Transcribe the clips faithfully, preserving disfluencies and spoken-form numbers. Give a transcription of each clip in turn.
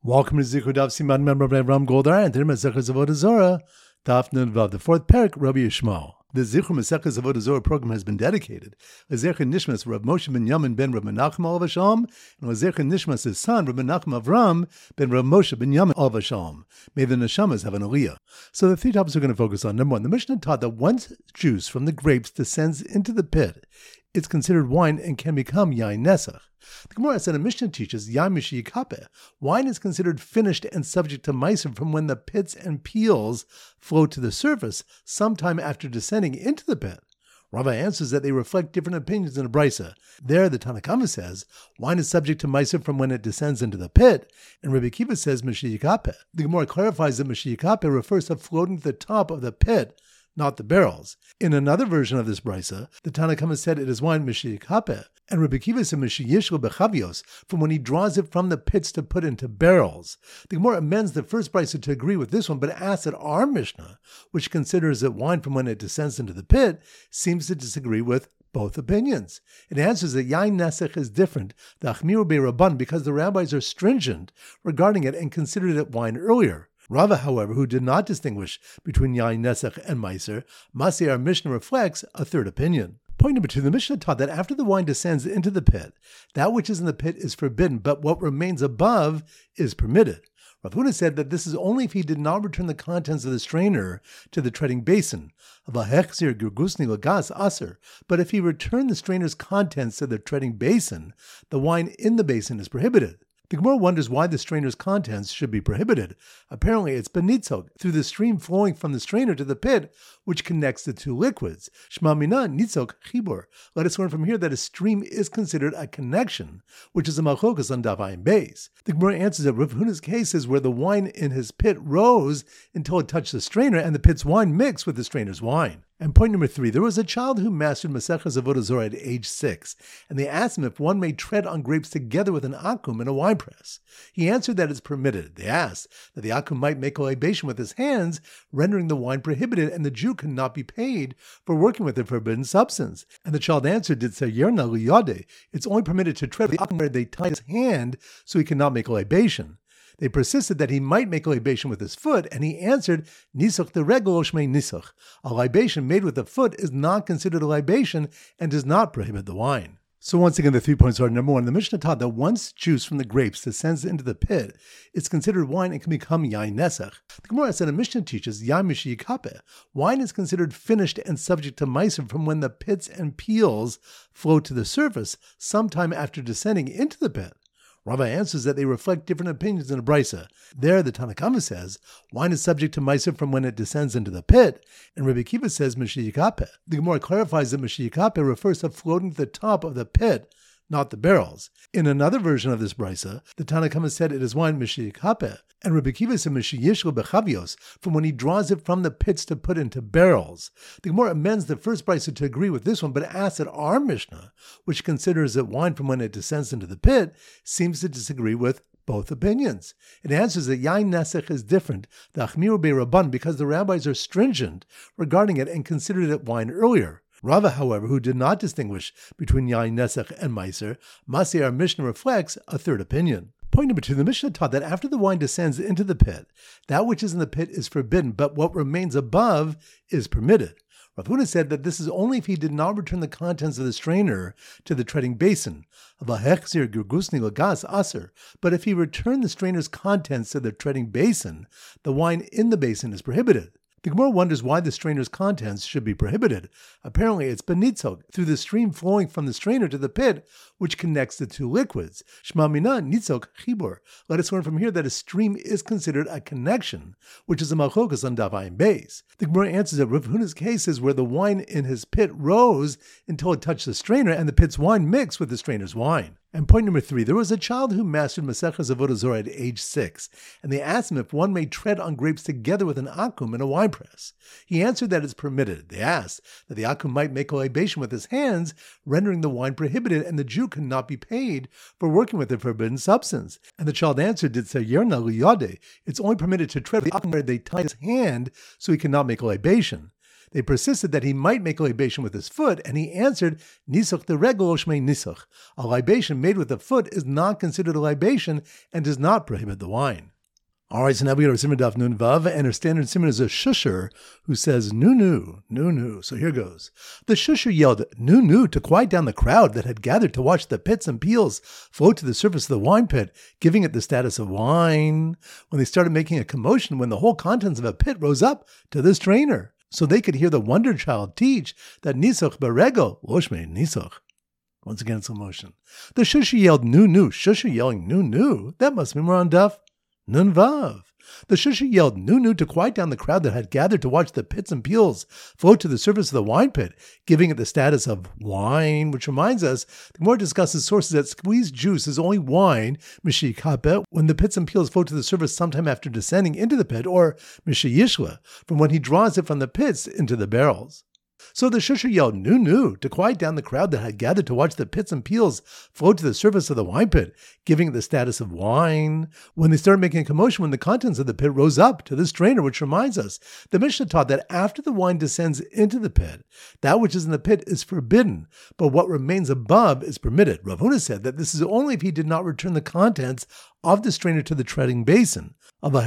Welcome to Zichur Daf Siman Member by Ram Goldar and today Masechus Avodah Zorah, Daf Nun Vav, the fourth parak, Rabbi Yishmael. The Zichur Masechus Avodah Zorah program has been dedicated to Zecher Nishmas Rav Moshe ben Yamin ben Rav Menachem Olav Hashem and Zecher Nishmas his son Rav Menachem Avram ben Rav Moshe ben Yamin Olav Hashem. May the neshamas have an aliyah. So the three topics we're going to focus on. Number one, the Mishnah taught that once juice from the grapes descends into the pit, it's considered wine and can become yain nesach. The Gemara said a Mishnah teaches yain mishiyikape. Wine is considered finished and subject to meiser from when the pits and peels float to the surface sometime after descending into the pit. Rava answers that they reflect different opinions in a brisa. There, the Tanna Kamma says wine is subject to meiser from when it descends into the pit, and Rabbi Kiva says mishiyikape. The Gemara clarifies that mishiyikape refers to floating to the top of the pit, not the barrels. In another version of this brisa, the Tanna Kamma said it is wine mishiyikape, and Rabbi Kiva said mishiyishlo bechavios, from when he draws it from the pits to put into barrels. The Gemara amends the first brisa to agree with this one, but asks that our Mishnah, which considers it wine from when it descends into the pit, seems to disagree with both opinions. It answers that yain nesach is different, the achmiru be'rabban, because the rabbis are stringent regarding it and considered it wine earlier. Rava, however, who did not distinguish between yain nesach and meiser, must say our Mishnah reflects a third opinion. Point number two, the Mishnah taught that after the wine descends into the pit, that which is in the pit is forbidden, but what remains above is permitted. Rav Huna said that this is only if he did not return the contents of the strainer to the treading basin. But if he returned the strainer's contents to the treading basin, the wine in the basin is prohibited. The Gemara wonders why the strainer's contents should be prohibited. Apparently, it's benitzog, through the stream flowing from the strainer to the pit, which connects the two liquids. Shma mina nitzog chibur. Let us learn from here that a stream is considered a connection, which is a malchokas on Daf Ayin Beis. The Gemara answers that Rav Huna's case is where the wine in his pit rose until it touched the strainer, and the pit's wine mixed with the strainer's wine. And point number three, there was a child who mastered Masechas Avodah Zorah at age six, and they asked him if one may tread on grapes together with an akum in a wine press. He answered that it's permitted. They asked that the akum might make a libation with his hands, rendering the wine prohibited, and the Jew could not be paid for working with the forbidden substance. And the child answered, it's only permitted to tread with the akum where they tie his hand so he cannot make a libation. They persisted that he might make a libation with his foot, and he answered, Nisuch the regel oshmei nisuch. A libation made with the foot is not considered a libation and does not prohibit the wine. So once again, the three points are, number one, the Mishnah taught that once juice from the grapes descends into the pit, it's considered wine and can become yain nesach. The Gemara said a Mishnah teaches yain mishiyikape. Wine is considered finished and subject to meiser from when the pits and peels float to the surface sometime after descending into the pit. Rava answers that they reflect different opinions in a brisa. There, the Tanna Kamma says wine is subject to meiser from when it descends into the pit, and Rabbi Kiva says mishiyikape. The Gemara clarifies that mishiyikape refers to floating to the top of the pit, not the barrels. In another version of this brisa, the Tanna Kamma said it is wine mishiyikape, and Rabbi Kiva said mishiyishlo bechavios, from when he draws it from the pits to put into barrels. The Gemara amends the first brisa to agree with this one, but asks that our Mishnah, which considers that wine from when it descends into the pit, seems to disagree with both opinions. It answers that yain nesach is different, the achmiru be'rabban, because the rabbis are stringent regarding it and considered it wine earlier. Rava, however, who did not distinguish between yain nesach and meiser, must say our Mishnah reflects a third opinion. Point number two, the Mishnah taught that after the wine descends into the pit, that which is in the pit is forbidden, but what remains above is permitted. Rav Huna said that this is only if he did not return the contents of the strainer to the treading basin. But if he returned the strainer's contents to the treading basin, the wine in the basin is prohibited. The Gemara wonders why the strainer's contents should be prohibited. Apparently, it's benitzog, through the stream flowing from the strainer to the pit, which connects the two liquids. Shma mina nitzog chibur. Let us learn from here that a stream is considered a connection, which is a malchokas on Daf Ayin Beis. The Gemara answers that Rav Huna's case is where the wine in his pit rose until it touched the strainer, and the pit's wine mixed with the strainer's wine. And point number three, there was a child who mastered Masechas Avodah Zorah at age six, and they asked him if one may tread on grapes together with an akum in a wine press. He answered that it's permitted. They asked that the akum might make a libation with his hands, rendering the wine prohibited, and the Jew could not be paid for working with the forbidden substance. And the child answered, it's only permitted to tread with the akum where they tie his hand so he cannot make a libation. They persisted that he might make a libation with his foot, and he answered, Nisuch de regel oshmei nisuch. A libation made with the foot is not considered a libation and does not prohibit the wine. All right, so now we go to Simon Daf Nun Vav, and our standard Simon is a shusher who says, nu nu, nu nu. So here goes. The shusher yelled, nu nu, to quiet down the crowd that had gathered to watch the pits and peels float to the surface of the wine pit, giving it the status of wine. When they started making a commotion, when the whole contents of a pit rose up to the strainer, so they could hear the wonder child teach that Nisuch beregel, loshmei nisuch. Once again, it's a motion. The shusher yelled, nu nu, shusher yelling, nu nu. That must mean we're on Daf Nun Vav. The shusher yelled nu nu to quiet down the crowd that had gathered to watch the pits and peels float to the surface of the wine pit, giving it the status of wine, which reminds us, the Gemara discusses sources that squeezed juice is only wine, mishi kapeh, when the pits and peels float to the surface sometime after descending into the pit, or mishi yishla, from when he draws it from the pits into the barrels. So the shusher yelled nu nu to quiet down the crowd that had gathered to watch the pits and peels float to the surface of the wine pit, giving it the status of wine. When they started making a commotion, when the contents of the pit rose up to the strainer, which reminds us, the Mishnah taught that after the wine descends into the pit, that which is in the pit is forbidden, but what remains above is permitted. Rav Huna said that this is only if he did not return the contents of the strainer to the treading basin. But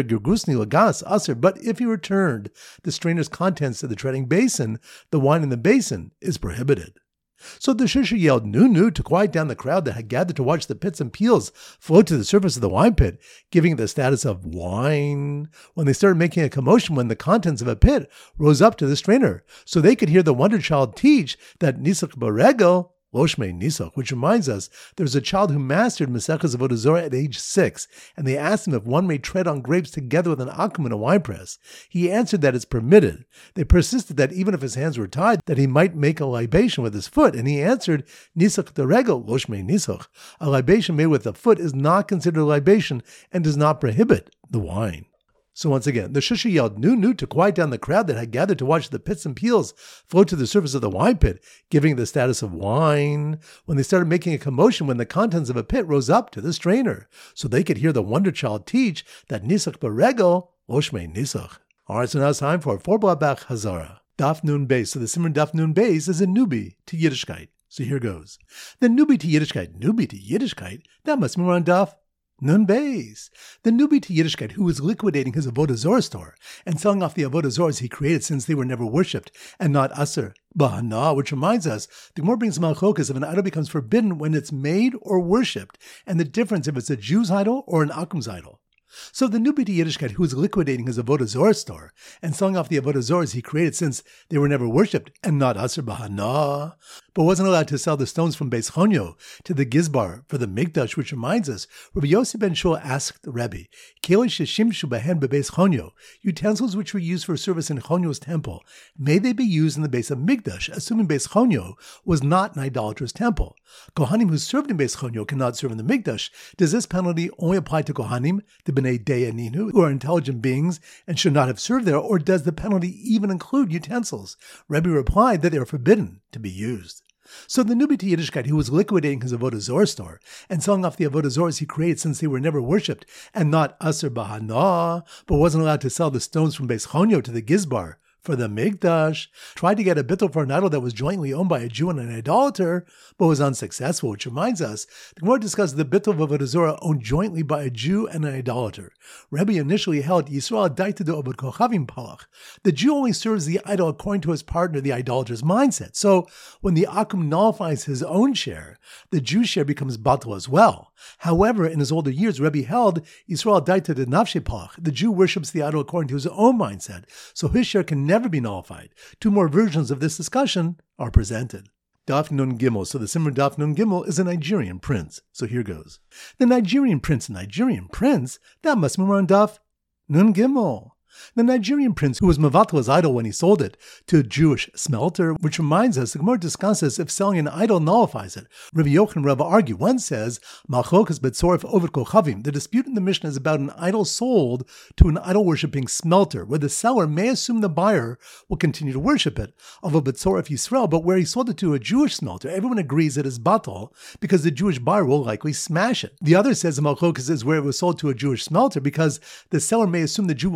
if he returned the strainer's contents to the treading basin, the wine in the basin is prohibited. So the shusher yelled nu nu to quiet down the crowd that had gathered to watch the pits and peels float to the surface of the wine pit, giving it the status of wine. When they started making a commotion, when the contents of a pit rose up to the strainer, so they could hear the wonder child teach that Nisuch beregel, loshmei nisuch, which reminds us there was a child who mastered Maseches Avodah Zarah at age six, and they asked him if one may tread on grapes together with an akum in a winepress. He answered that it's permitted. They persisted that even if his hands were tied, that he might make a libation with his foot, and he answered, Nisuch de regel, loshmei nisuch. A libation made with the foot is not considered a libation and does not prohibit the wine. So once again, the shusher yelled nu nu to quiet down the crowd that had gathered to watch the pits and peels float to the surface of the wine pit, giving it the status of wine. When they started making a commotion, when the contents of a pit rose up to the strainer, so they could hear the wonder child teach that Nisuch beregel, loshmei nisuch. All right, so now it's time for four blabach hazara. Daf Nun Beis. So the Simon Daf Nun Beis is a newbie to Yiddishkeit. So here goes. The newbie to Yiddishkeit, newbie to Yiddishkeit, that must mean we're on Daf Nun Beis. The newbie to Yiddishkeit who was liquidating his Avodah Zorah store and selling off the Avodah Zorahs he created since they were never worshipped and not aser bahana, which reminds us, the Gemara brings malchokas if an idol becomes forbidden when it's made or worshipped, and the difference if it's a Jew's idol or an Akum's idol. So the newbie to Yiddishkeit who was liquidating his Avodah Zorah store and selling off the Avodah Zorahs he created since they were never worshipped and not aser bahana, but wasn't allowed to sell the stones from Beis Chonyo to the Gizbar for the Mikdash, which reminds us, Rabbi Yossi ben Shua asked the Rebbe, Keli sheshimshu behen bebeis Chonyo, utensils which were used for service in Chonyo's temple, may they be used in the base of Mikdash, assuming Beis Chonyo was not an idolatrous temple. Kohanim who served in Beis Chonyo cannot serve in the Mikdash. Does this penalty only apply to Kohanim, the Bnei Deyaninu, who are intelligent beings and should not have served there, or does the penalty even include utensils? Rebbe replied that they are forbidden to be used. So the newbie to Yiddishkeit who was liquidating his Avodah Zorah store and selling off the Avodah Zorahs he created since they were never worshipped and not aser bahana, but wasn't allowed to sell the stones from Beis Chonyo to the Gizbar for the Mikdash, tried to get a bittul for an idol that was jointly owned by a Jew and an idolater, but was unsuccessful, which reminds us, the Gemara discusses the bittul of Avodah Zorah owned jointly by a Jew and an idolater. Rebbe initially held Yisrael daita do Obed Kochavim palach. The Jew only serves the idol according to his partner, the idolater's mindset. So when the Akum nullifies his own share, the Jew's share becomes batal as well. However, in his older years, Rebbe held Yisrael daita de nafshe palach. The Jew worships the idol according to his own mindset, so his share can never be nullified. Two more versions of this discussion are presented. Daf Nun Gimel. So the Simon Daf Nun Gimel is a Nigerian prince. So here goes. The Nigerian prince, Nigerian prince, that must be on Daf Nun Gimel. The Nigerian prince who was mevatel his idol when he sold it to a Jewish smelter, which reminds us, the Gemara discusses if selling an idol nullifies it. Rabbi Yochanan and Rabbi argue. One says, Malchokas betzoref Oved Kochavim. The dispute in the Mishnah is about an idol sold to an idol-worshipping smelter, where the seller may assume the buyer will continue to worship it, although betzoref Yisrael, but where he sold it to a Jewish smelter, everyone agrees it is batal, because the Jewish buyer will likely smash it. The other says the Malchokas is where it was sold to a Jewish smelter, because the seller may assume the Jew will sell the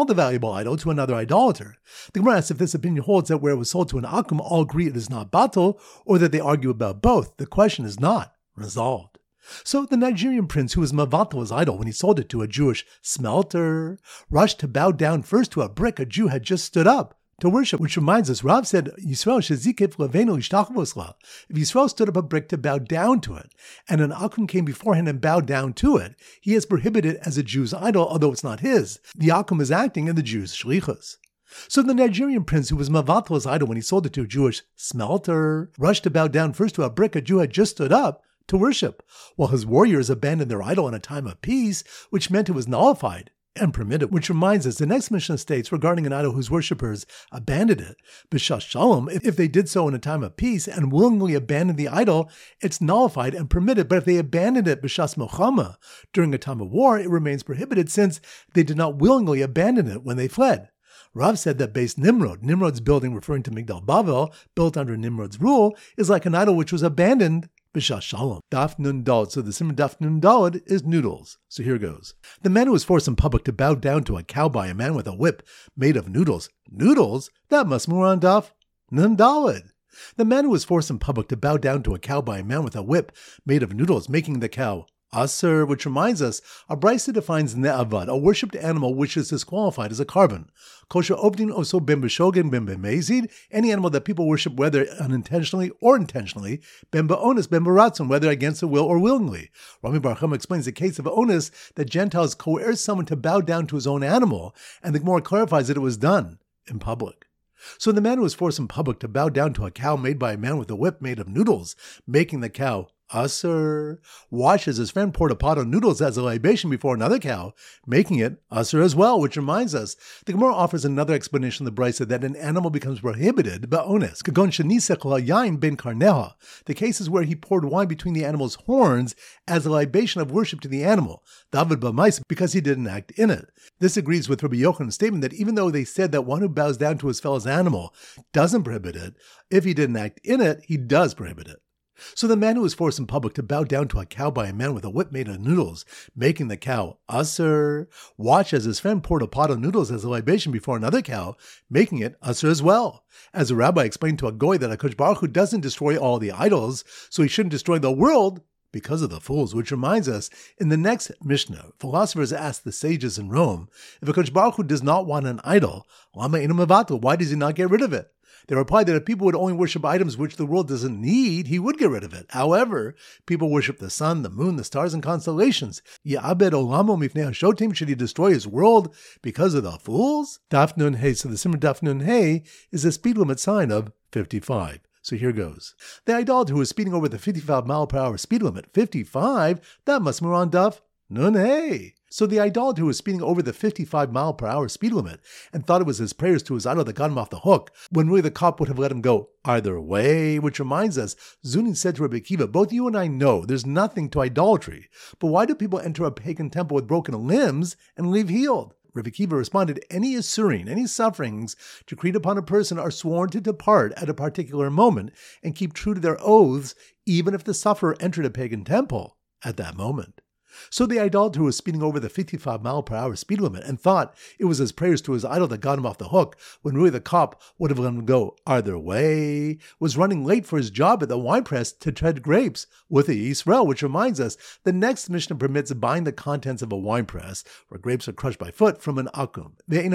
the valuable idol to another idolater. The Gemara asks if this opinion holds that where it was sold to an akum, all agree it is not batal, or that they argue about both. The question is not resolved. So the Nigerian prince who was mavatal his idol when he sold it to a Jewish smelter rushed to bow down first to a brick a Jew had just stood up to worship, which reminds us, Rav said, Yisrael shezikif levenu ishtachvos. If Yisrael stood up a brick to bow down to it, and an akum came beforehand and bowed down to it, he is prohibited as a Jew's idol, although it's not his. The akum is acting in the Jew's shlichus. So the Nigerian prince who was mavatal his idol when he sold it to a Jewish smelter rushed to bow down first to a brick a Jew had just stood up to worship, while his warriors abandoned their idol in a time of peace, which meant it was nullified and permitted. Which reminds us, the next Mishnah states regarding an idol whose worshippers abandoned it, b'shas shalom, if they did so in a time of peace and willingly abandoned the idol, it's nullified and permitted. But if they abandoned it b'shas milchama, during a time of war, it remains prohibited since they did not willingly abandon it when they fled. Rav said that Beis Nimrod, Nimrod's building referring to Migdal Bavel, built under Nimrod's rule, is like an idol which was abandoned b'shas shalom. Daf nun daled. So the simmer daf nun daled is noodles. So here goes. The man who was forced in public to bow down to a cow by a man with a whip made of noodles. Noodles? That must be on daf nun daled. The man who was forced in public to bow down to a cow by a man with a whip made of noodles, making the cow Aser, which reminds us, a brisa defines ne'avad, a worshipped animal which is disqualified as a carbon. Kosher obdin oso ben b'shogin ben b'mezid, any animal that people worship whether unintentionally or intentionally, ben ba'onis ben b'ratzon, whether against their will or willingly. Rami Bar Chama explains the case of onis that Gentiles coerced someone to bow down to his own animal, and the Gemara clarifies that it was done in public. So the man who was forced in public to bow down to a cow made by a man with a whip made of noodles, making the cow Asur, washes his friend poured a pot of noodles as a libation before another cow, making it Asur as well, which reminds us, the Gemara offers another explanation of the brisa that an animal becomes prohibited ba'ones. Kagon shenisech yain ben karneha. The case is where he poured wine between the animal's horns as a libation of worship to the animal, David b'mais, because he didn't act in it. This agrees with Rabbi Yochanan's statement that even though they said that one who bows down to his fellow's animal doesn't prohibit it, if he didn't act in it, he does prohibit it. So the man who was forced in public to bow down to a cow by a man with a whip made of noodles, making the cow Asur, watch as his friend poured a pot of noodles as a libation before another cow, making it Asur as well. As a rabbi explained to a goy that HaKadosh Baruch Hu doesn't destroy all the idols, so he shouldn't destroy the world because of the fools, which reminds us, in the next Mishnah, philosophers asked the sages in Rome, if HaKadosh Baruch Hu does not want an idol, Lama Eino Mevatel, why does he not get rid of it? They replied that if people would only worship items which the world doesn't need, he would get rid of it. However, people worship the sun, the moon, the stars, and constellations. Ya'abed olamo mifnei hashotim, should he destroy his world because of the fools? Daf nun hey, so the simmer daf nun hey is a speed limit sign of fifty-five. So here goes. The idolater who was speeding over the fifty-five mile per hour speed limit, fifty-five, that must be on daf nun hey. So the idolater who was speeding over the fifty-five mile per hour speed limit and thought it was his prayers to his idol that got him off the hook, when really the cop would have let him go either way, which reminds us, Zunin said to Rabbi Akiva, both you and I know there's nothing to idolatry, but why do people enter a pagan temple with broken limbs and leave healed? Rabbi Akiva responded, any isurin, any sufferings decreed upon a person are sworn to depart at a particular moment and keep true to their oaths, even if the sufferer entered a pagan temple at that moment. So the idolater was speeding over the fifty-five mile per hour speed limit and thought it was his prayers to his idol that got him off the hook, when really the cop would have let him go either way, was running late for his job at the wine press to tread grapes with the Yisrael, which reminds us the next Mishnah permits buying the contents of a wine press, where grapes are crushed by foot, from an akum.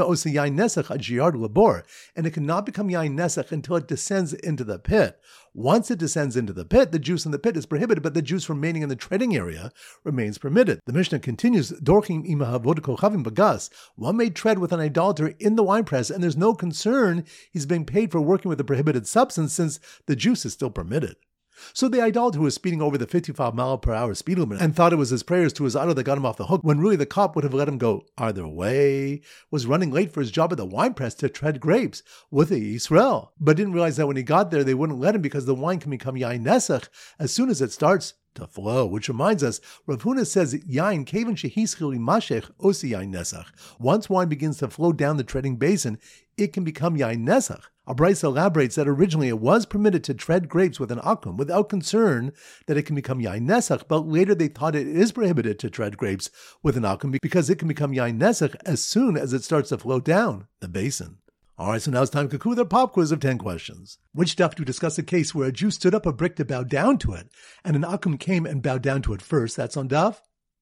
And it cannot become yain nesach until it descends into the pit. Once it descends into the pit, the juice in the pit is prohibited, but the juice remaining in the treading area remains permitted. The Mishnah continues, Dorkim imahavod kochavim bagas. One may tread with an idolater in the wine press, and there's no concern he's being paid for working with a prohibited substance, since the juice is still permitted. So the idolater who was speeding over the fifty-five mile per hour speed limit and thought it was his prayers to his idol that got him off the hook, when really the cop would have let him go either way, was running late for his job at the wine press to tread grapes with the Yisrael, but didn't realize that when he got there they wouldn't let him because the wine can become yain nesach as soon as it starts to flow, which reminds us, Rav Huna says, yain kevin shehischil imashech osi yain nesach. Once wine begins to flow down the treading basin, it can become yain nesach. A Brisa elaborates that originally it was permitted to tread grapes with an akum without concern that it can become yain nesach, but later they thought it is prohibited to tread grapes with an akum because it can become yain nesach as soon as it starts to float down the basin. All right, so now it's time to conclude our pop quiz of ten questions. Which daf do discuss a case where a Jew stood up a brick to bow down to it, and an akum came and bowed down to it first? That's on daf.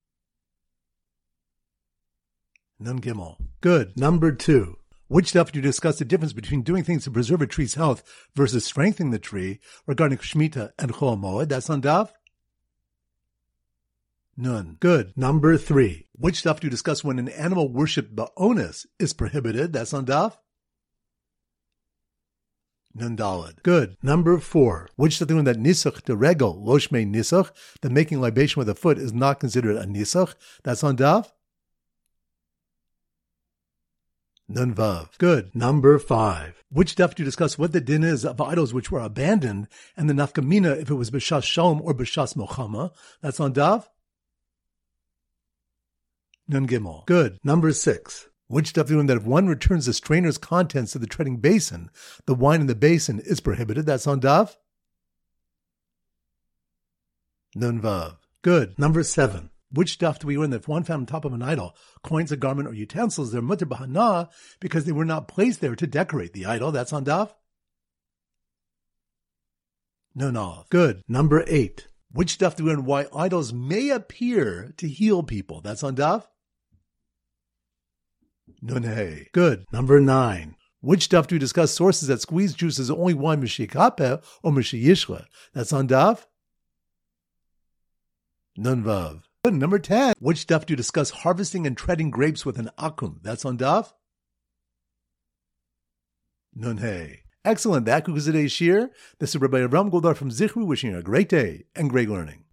Nun Gimel. Good. Number two. Which daf do you discuss the difference between doing things to preserve a tree's health versus strengthening the tree regarding Shemitah and Chol Moed? That's on daf. None. Good. Number three. Which daf do you discuss when an animal worshipped ba'onis is prohibited? That's on daf. Nun Daled. Good. Number four. Which daf do you know that nisach de regel, loshmei nisach, that making libation with a foot is not considered a nisach? That's on daf. Nun Vav. Good. Number five. Which daf do you discuss what the din is of idols which were abandoned and the nafkamina if it was b'shas shalom or b'shas mochama? That's on daf. Nun Gimel. Good. Number six. Which daf do you know that if one returns the strainer's contents to the treading basin, the wine in the basin is prohibited? That's on daf. Nun Vav. Good. Number seven. Which daf do we learn that if one found on top of an idol coins, a garment, or utensils, they're mutter b'hana because they were not placed there to decorate the idol? That's on daf. Nun Aleph. Good. Number eight. Which daf do we learn why idols may appear to heal people? That's on daf. Nun Hey. Good. Number nine. Which daf do we discuss sources that squeeze juices only wine mishikape or mishiyishla? That's on daf. Nun Vav. Number ten. Which daf do you discuss harvesting and treading grapes with an akum? That's on daf. Nun Hey. Excellent. That concludes today's shir. This is Rabbi Avram Goldar from Zichru wishing you a great day and great learning.